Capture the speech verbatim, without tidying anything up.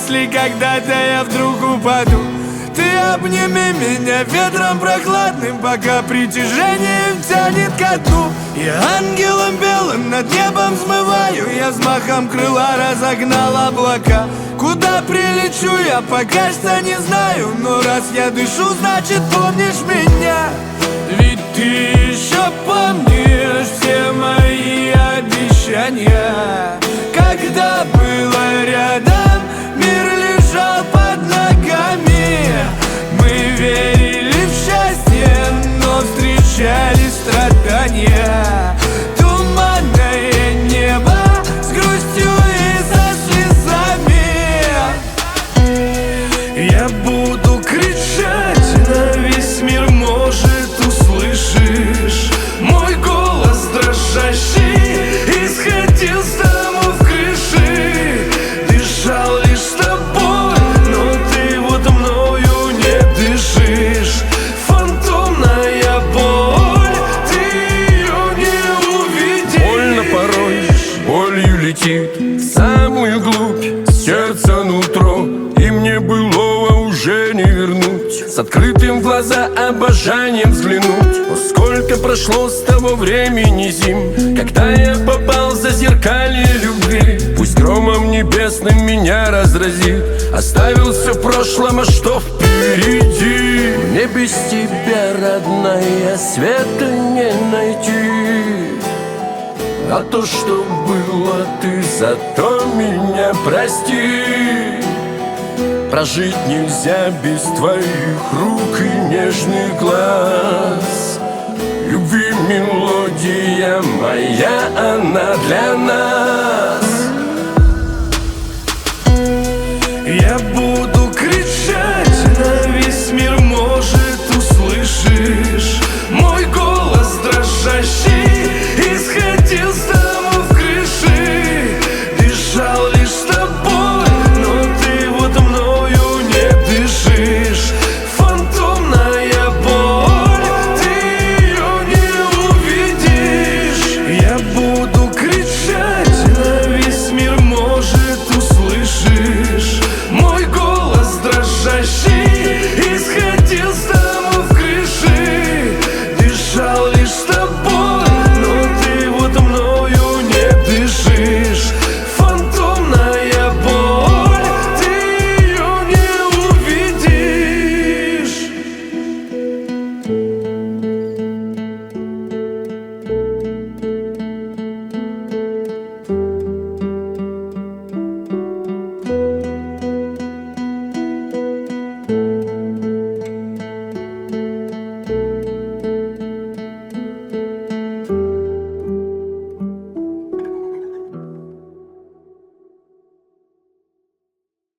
если когда-то я вдруг упаду, ты обними меня ветром прохладным, пока притяжение тянет ко дну. И ангелом белым над небом взмываю, я взмахом крыла разогнал облака. Куда прилечу я, пока что не знаю, но раз я дышу, значит помнишь меня. Ведь ты еще помнишь все мои обещания, когда было рядом, мир лежал под ногами. Мы верили в счастье, но встречали страдания. Туманное небо с грустью и со слезами. Я буду кричать на весь мир, может, услышишь мой голос дрожащий, исходил с домов крыши, дышал лишь с тобой, но ты вот мною не дышишь. Фантомная боль, ты ее не увидишь. Больно порой, болью летит в самую глубь сердца нутро, и мне былого уже не вернуть. С открытым в глаза обожанием взглянуть. О, сколько прошло с того времени зим, когда я попал за зеркалье любви. Пусть громом небесным меня разразит, оставил все в прошлом, а что впереди? Мне без тебя, родная, света не найти. А то, что было, ты зато меня прости. Прожить нельзя без твоих рук и нежных глаз. Любви мелодия моя, она для нас.